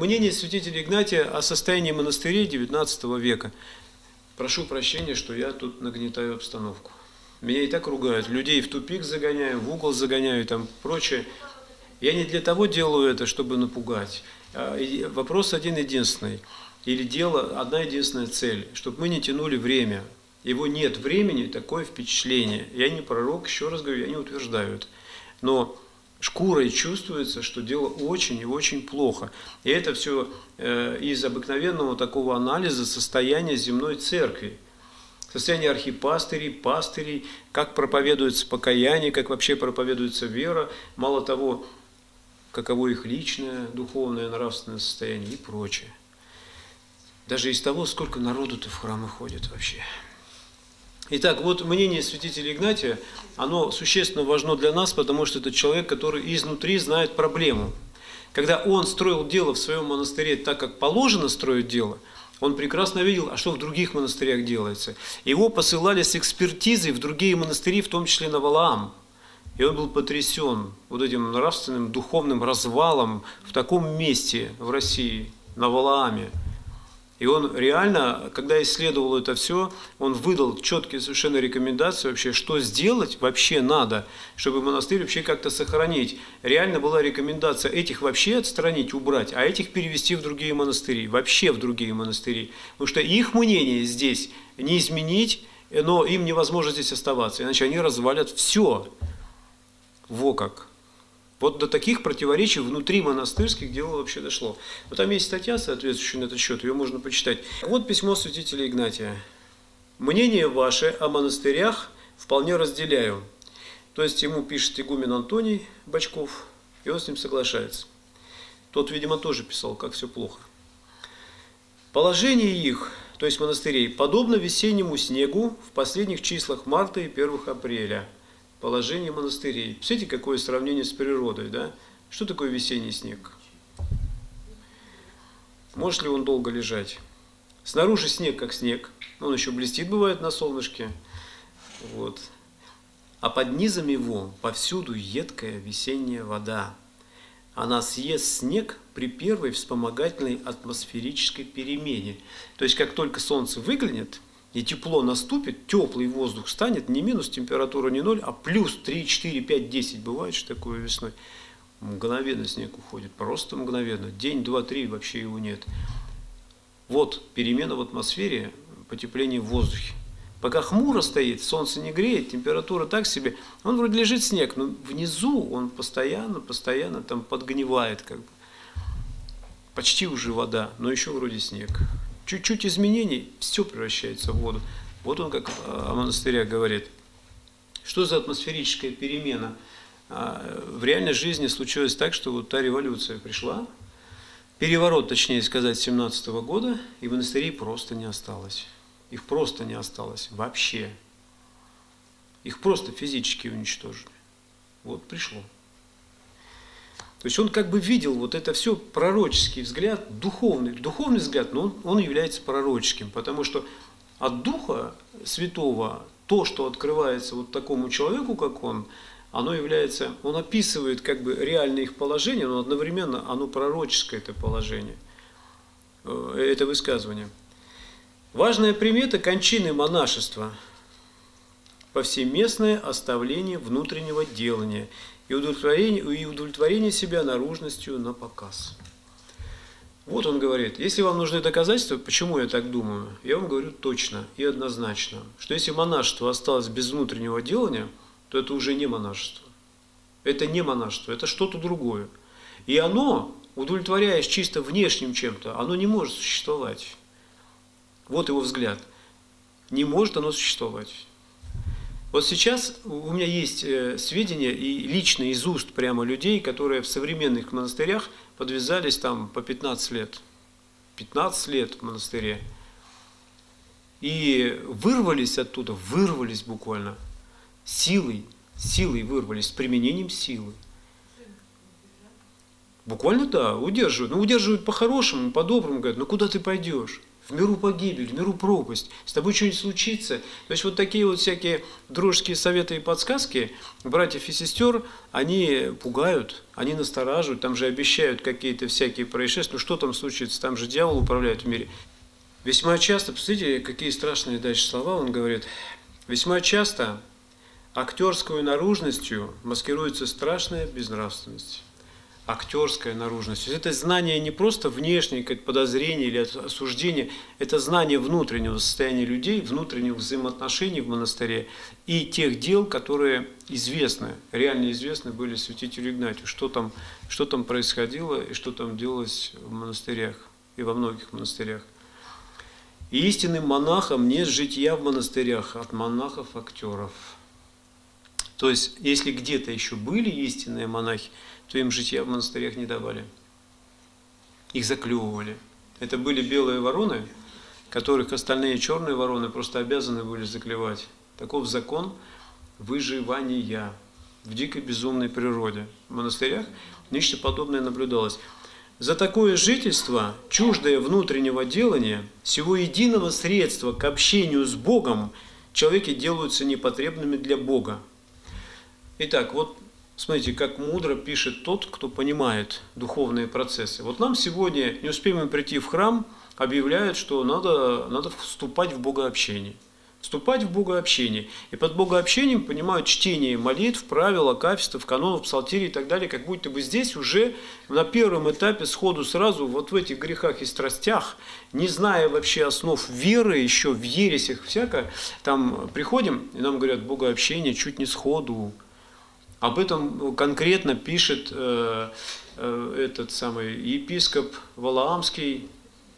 мнение святителя Игнатия о состоянии монастырей XIX века. Прошу прощения, что я тут нагнетаю обстановку. Меня и так ругают, людей в тупик загоняю, в угол загоняю и там прочее. Я не для того делаю это, чтобы напугать. Вопрос один-единственный. Или дело одна единственная цель, чтобы мы не тянули время. Его нет времени, такое впечатление. Я не пророк, еще раз говорю, я не утверждаю это. Но шкурой чувствуется, что дело очень и очень плохо. И это все из обыкновенного такого анализа состояния земной церкви. Состояние архипастырей, пастырей, как проповедуется покаяние, как вообще проповедуется вера. Мало того, каково их личное, духовное, нравственное состояние и прочее. Даже из того, сколько народу-то в храмы ходит вообще. Итак, вот мнение святителя Игнатия, оно существенно важно для нас, потому что это человек, который изнутри знает проблему. Когда он строил дело в своем монастыре так, как положено строить дело, он прекрасно видел, а что в других монастырях делается. Его посылали с экспертизой в другие монастыри, в том числе на Валаам. И он был потрясен вот этим нравственным, духовным развалом в таком месте в России, на Валааме. И он реально, когда исследовал это все, он выдал четкие совершенно рекомендации вообще, что сделать вообще надо, чтобы монастырь вообще как-то сохранить. Реально была рекомендация этих вообще отстранить, убрать, а этих перевести в другие монастыри, вообще в другие монастыри. Потому что их мнение здесь не изменить, но им невозможно здесь оставаться, иначе они развалят все. Во как. Вот до таких противоречий внутри монастырских дело вообще дошло. Вот там есть статья, соответствующая на этот счет, ее можно почитать. Вот письмо святителя Игнатия. «Мнение ваше о монастырях вполне разделяю». То есть ему пишет игумен Антоний Бочков, и он с ним соглашается. Тот, видимо, тоже писал, как все плохо. «Положение их, то есть монастырей, подобно весеннему снегу в последних числах марта и 1 апреля». Положение монастырей. Посмотрите, какое сравнение с природой, да? Что такое весенний снег? Может ли он долго лежать? Снаружи снег как снег. Он еще блестит, бывает, на солнышке. Вот. А под низом его повсюду едкая весенняя вода. Она съест снег при первой вспомогательной атмосферической перемене. То есть, как только солнце выглянет, и тепло наступит, теплый воздух станет, не минус температура, не 0, а плюс 3, 4, 5, 10. Бывает, что такое весной. Мгновенно снег уходит, просто мгновенно. День, 2, 3, вообще его нет. Вот перемена в атмосфере, потепление в воздухе. Пока хмуро стоит, солнце не греет, температура так себе, он вроде лежит снег, но внизу он постоянно там подгнивает, как бы. Почти уже вода, но еще вроде снег. Чуть-чуть изменений, все превращается в воду. Вот он как о монастырях говорит. Что за атмосферическая перемена? В реальной жизни случилось так, что вот та революция пришла, переворот, точнее сказать, 17 года, и монастырей просто не осталось. Их просто не осталось вообще. Их просто физически уничтожили. Вот пришло. То есть он как бы видел вот это все, пророческий взгляд, духовный взгляд, но он является пророческим, потому что от Духа Святого то, что открывается вот такому человеку, как он, оно является, он описывает как бы реальное их положение, но одновременно оно пророческое, это положение, это высказывание. Важная примета кончины монашества – повсеместное оставление внутреннего делания и удовлетворение себя наружностью на показ. Вот он говорит, если вам нужны доказательства, почему я так думаю, я вам говорю точно и однозначно, что если монашество осталось без внутреннего делания, то это уже не монашество. Это не монашество, это что-то другое. И оно, удовлетворяясь чисто внешним чем-то, оно не может существовать. Вот его взгляд. Не может оно существовать. Вот сейчас у меня есть сведения, и лично из уст прямо людей, которые в современных монастырях подвязались там по 15 лет. 15 лет в монастыре. И вырвались оттуда, вырвались буквально. Силой вырвались, с применением силы. Буквально да, удерживают. Но удерживают по-хорошему, по-доброму, говорят, ну куда ты пойдешь? в миру погибель, в миру пропасть, с тобой что-нибудь случится. То есть вот такие вот всякие дружеские советы и подсказки братьев и сестер, они пугают, они настораживают, там же обещают какие-то всякие происшествия. Ну что там случится, там же дьявол управляет в мире. Весьма часто, посмотрите, какие страшные дальше слова он говорит, весьма часто актерскую наружностью маскируется страшная безнравственность. Актерская наружность. Это знание не просто внешнее, как подозрение или осуждение, это знание внутреннего состояния людей, внутренних взаимоотношений в монастыре и тех дел, которые известны, реально известны были святителю Игнатию, что там происходило и что там делалось в монастырях и во многих монастырях. И истинным монахам нет житья в монастырях от монахов-актеров. То есть, если где-то еще были истинные монахи, то им житья в монастырях не давали. Их заклевывали. Это были белые вороны, которых остальные черные вороны просто обязаны были заклевать. Таков закон выживания в дикой безумной природе. В монастырях нечто подобное наблюдалось. За такое жительство, чуждое внутреннего делания, всего единого средства к общению с Богом, человеки делаются непотребными для Бога. Итак, вот смотрите, как мудро пишет тот, кто понимает духовные процессы. Вот нам сегодня, не успеем мы прийти в храм, объявляют, что надо вступать в богообщение. Вступать в богообщение. И под богообщением понимают чтение молитв, правил, акафистов, канонов, псалтирей и так далее, как будто бы здесь уже на первом этапе сходу сразу вот в этих грехах и страстях, не зная вообще основ веры, еще в ересях всякое, там приходим, и нам говорят, богообщение чуть не сходу. Об этом конкретно пишет этот самый епископ Валаамский,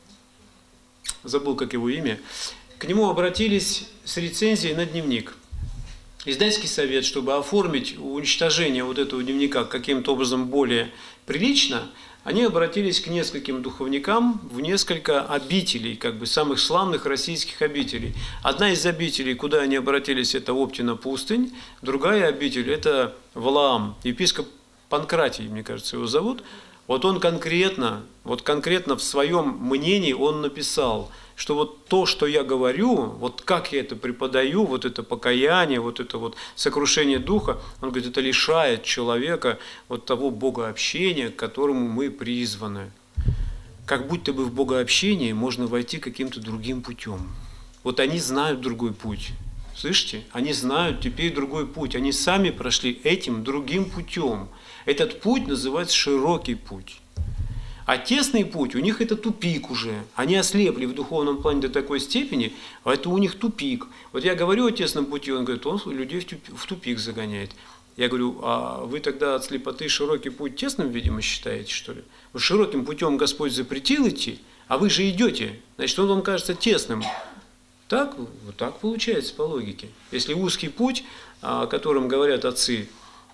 забыл, как его имя, к нему обратились с рецензией на дневник. Издательский совет, чтобы оформить уничтожение вот этого дневника каким-то образом более прилично, они обратились к нескольким духовникам в несколько обителей, как бы самых славных российских обителей. Одна из обителей, куда они обратились, это Оптина пустынь, другая обитель – это Валаам, епископ Панкратий, мне кажется, его зовут. Вот он конкретно в своем мнении он написал, что вот то, что я говорю, вот как я это преподаю, вот это покаяние, вот это вот сокрушение духа, он говорит, это лишает человека вот того богообщения, к которому мы призваны. Как будто бы в богообщение можно войти каким-то другим путем. Вот они знают другой путь. Слышите? Они знают теперь другой путь. Они сами прошли этим другим путем. Этот путь называется широкий путь. А тесный путь, у них это тупик уже. Они ослепли в духовном плане до такой степени, а это у них тупик. Вот я говорю о тесном пути, он говорит, он людей в тупик загоняет. Я говорю, а вы тогда от слепоты широкий путь тесным, видимо, считаете, что ли? Вот широким путем Господь запретил идти, а вы же идете, значит, он вам кажется тесным. Так, вот так получается по логике. Если узкий путь, о котором говорят отцы,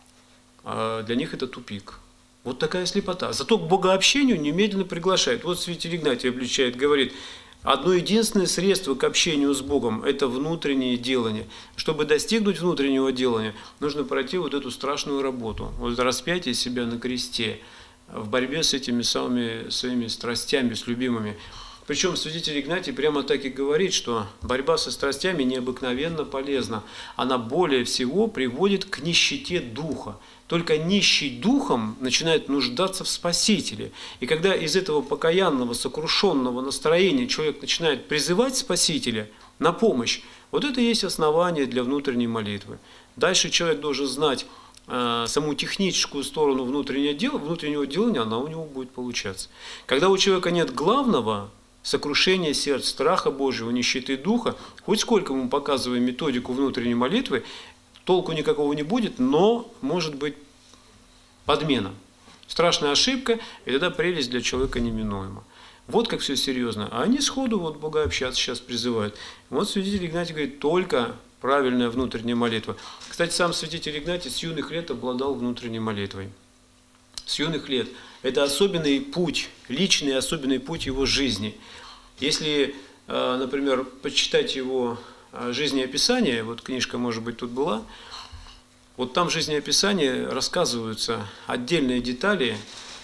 для них это тупик. Вот такая слепота. Зато к богообщению немедленно приглашает. Вот святитель Игнатий обличает, говорит, одно единственное средство к общению с Богом – это внутреннее делание. Чтобы достигнуть внутреннего делания, нужно пройти вот эту страшную работу. Вот распятие себя на кресте в борьбе с этими самыми своими страстями, с любимыми. Причем святитель Игнатий прямо так и говорит, что борьба со страстями необыкновенно полезна. Она более всего приводит к нищете духа. Только нищий духом начинает нуждаться в Спасителе. И когда из этого покаянного, сокрушенного настроения человек начинает призывать Спасителя на помощь, вот это и есть основание для внутренней молитвы. Дальше человек должен знать саму техническую сторону внутреннего делания, она у него будет получаться. Когда у человека нет главного, сокрушения сердца, страха Божьего, нищеты духа, хоть сколько мы показываем методику внутренней молитвы, толку никакого не будет, но может быть подмена. Страшная ошибка, и тогда прелесть для человека неминуема. Вот как все серьезно. А они сходу вот богообщаться сейчас призывают. Вот святитель Игнатий говорит, только правильная внутренняя молитва. Кстати, сам святитель Игнатий с юных лет обладал внутренней молитвой. С юных лет. Это особенный путь, личный особенный путь его жизни. Если, например, почитать его жизнеописание, вот книжка, может быть, тут была, вот там в жизнеописании рассказываются отдельные детали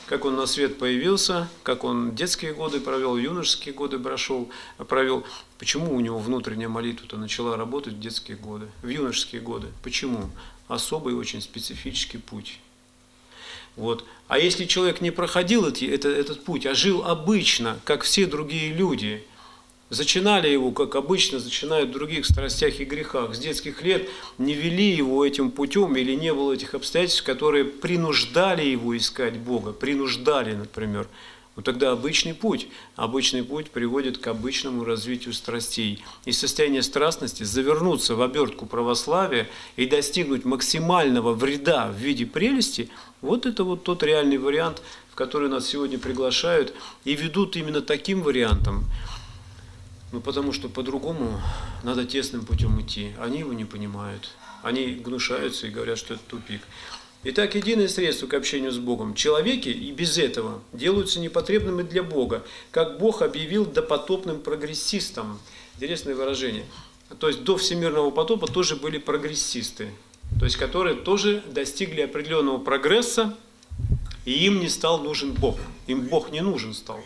как он на свет появился, как он детские годы провел, юношеские годы провел. Почему у него внутренняя молитва-то начала работать в детские годы, в юношеские годы? Почему? Особый очень специфический путь. Вот. А если человек не проходил этот путь, а жил обычно, как все другие люди, зачинали его, как обычно зачинают в других страстях и грехах, с детских лет не вели его этим путем или не было этих обстоятельств, которые принуждали его искать Бога, принуждали, например, вот тогда обычный путь приводит к обычному развитию страстей. Из состояния страстности завернуться в обертку православия и достигнуть максимального вреда в виде прелести, вот это вот тот реальный вариант, в который нас сегодня приглашают и ведут именно таким вариантом. Ну, потому что по-другому надо тесным путем идти. Они его не понимают. Они гнушаются и говорят, что это тупик. Итак, единое средство к общению с Богом. Человеки и без этого делаются непотребными для Бога, как Бог объявил допотопным прогрессистам. Интересное выражение. То есть до всемирного потопа тоже были прогрессисты, то есть которые тоже достигли определенного прогресса, и им не стал нужен Бог. Им Бог не нужен стал.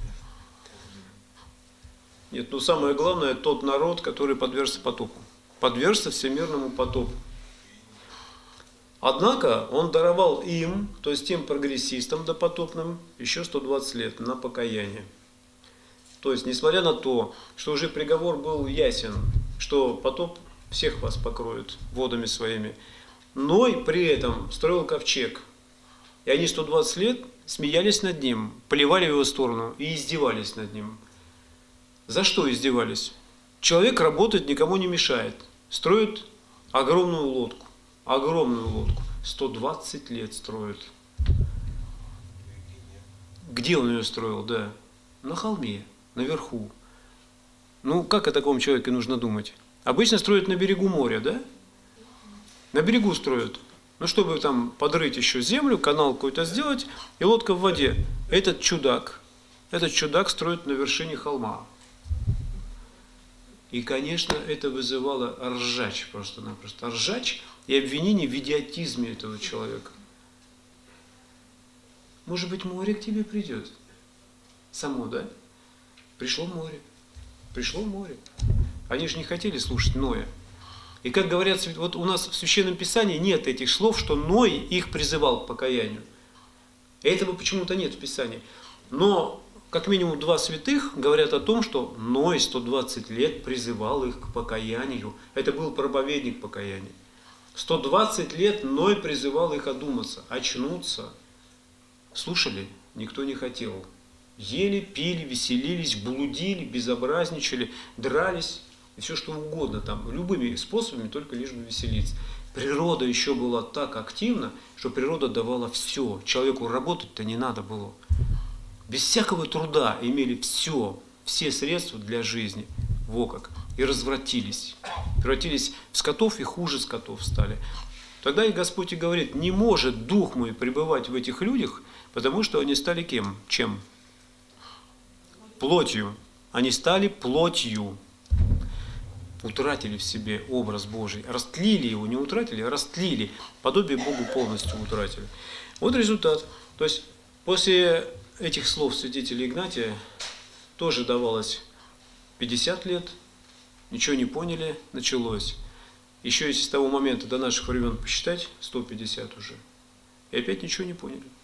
Нет, но самое главное, тот народ, который подвергся потопу. Подвергся всемирному потопу. Однако он даровал им, то есть тем прогрессистам допотопным, еще 120 лет на покаяние. То есть, несмотря на то, что уже приговор был ясен, что потоп всех вас покроет водами своими, Ной при этом строил ковчег. И они 120 лет смеялись над ним, плевали в его сторону и издевались над ним. За что издевались? Человек работать никому не мешает. Строит огромную лодку. Огромную лодку. 120 лет строит. Где он ее строил? Да. На холме, наверху. Ну, как о таком человеке нужно думать? Обычно строят на берегу моря, да? На берегу строят. Ну, чтобы там подрыть еще землю, канал какой-то сделать, и лодка в воде. Этот чудак строит на вершине холма. И, конечно, это вызывало ржач просто-напросто. Ржач и обвинение в идиотизме этого человека. Может быть, море к тебе придет? Само, да? Пришло море. Пришло море. Они же не хотели слушать Ноя. И как говорят, вот у нас в Священном Писании нет этих слов, что Ной их призывал к покаянию. Этого почему-то нет в Писании. Но как минимум 2 святых говорят о том, что Ной 120 лет призывал их к покаянию. Это был проповедник покаяния. 120 лет Ной призывал их одуматься, очнуться. Слушали? Никто не хотел. Ели, пили, веселились, блудили, безобразничали, дрались. И все что угодно там, любыми способами, только лишь бы веселиться. Природа еще была так активна, что природа давала все. Человеку работать-то не надо было. Без всякого труда имели все средства для жизни. Во как. И развратились. Превратились в скотов и хуже скотов стали. Тогда и Господь и говорит, не может Дух мой пребывать в этих людях, потому что они стали кем? Чем? Плотью. Они стали плотью. Утратили в себе образ Божий. Растлили его, не утратили, а растлили. Подобие Богу полностью утратили. Вот результат. То есть после этих слов святителя Игнатия тоже давалось 50 лет, ничего не поняли, началось. Еще если с того момента до наших времен посчитать, 150 уже. И опять ничего не поняли.